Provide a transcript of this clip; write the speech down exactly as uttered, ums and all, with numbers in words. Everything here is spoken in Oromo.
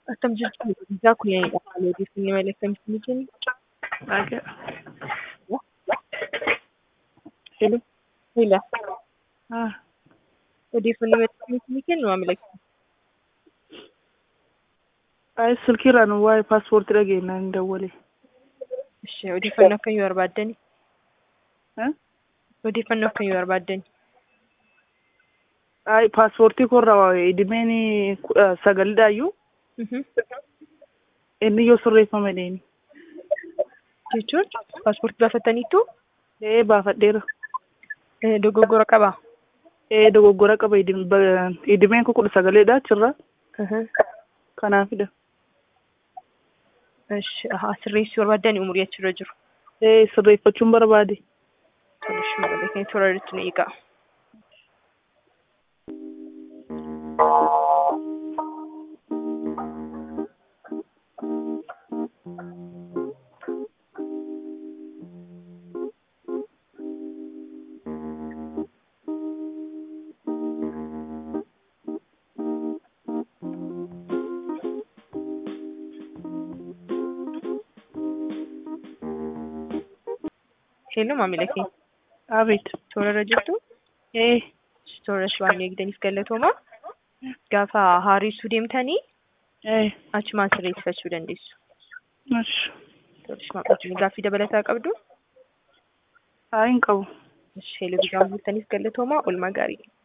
Akkam jirtu biyyaa kunniinidha. Odeeffannoo malee akkamitti ni kennu? Aga. Hello. Hila. Ah. Odeeffannoo malee akkamitti ni kennu maamila keenya? Ay silkiirraan waa'ee paaspoortii dhageenyaan hin dawwale. Ishee odeeffannoo akkamii barbaaddani? Eh? Odeeffannoo akkamii barbaaddani? Ay paaspoortii korraa idimeen kudha sagalidhaayyuu. Mhm. Inni yoo sirreeffame deemi. Jechuun paaspoortii baafattaniittu Ee baafadheera. eh, dogoggora qabaa? Ee dogoggora qaba idimeen kun kudha sagalidha achirra. Mhm. Kanaafidha. Ishee haa sirreessuu barbaaddani umurii achirra jiru. Ee sirreeffachuun barbaade. Ishee maamila keenya toora irratti nu eegaa. Hello maamila keenya. Abeet. Toora irra jirtu? Ee. Toora waan eegdaniif galatooma. Gaafa haaressuu deemtanii Ee. achumaan sirreessifachuu dandeessu. Ash. Toora maamila gaaffii dabalataa qabdu? Haa hin qabu. Ishee lubisaan bultaniif galatooma. Oolmaa gaarii.